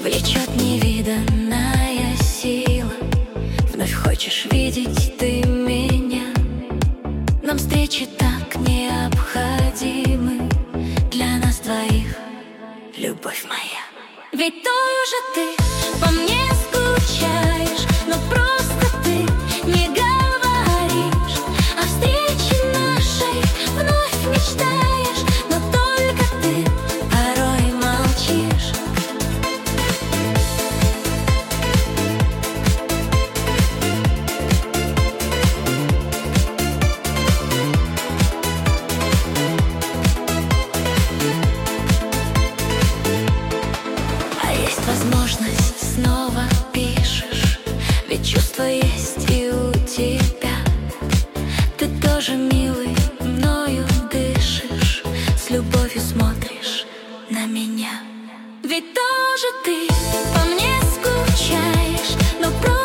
влечет невиданная сила. Вновь хочешь видеть ты меня. Нам встречи так необходимы для нас двоих, любовь моя. Ведь тоже ты по мне скучаешь, но просто ты не говоришь. О встрече нашей вновь мечтаешь, но только ты порой молчишь. Возможность снова пишешь, ведь чувство есть и у тебя. Ты тоже, милый, мною дышишь, с любовью смотришь на меня. Ведь тоже ты по мне скучаешь, но просто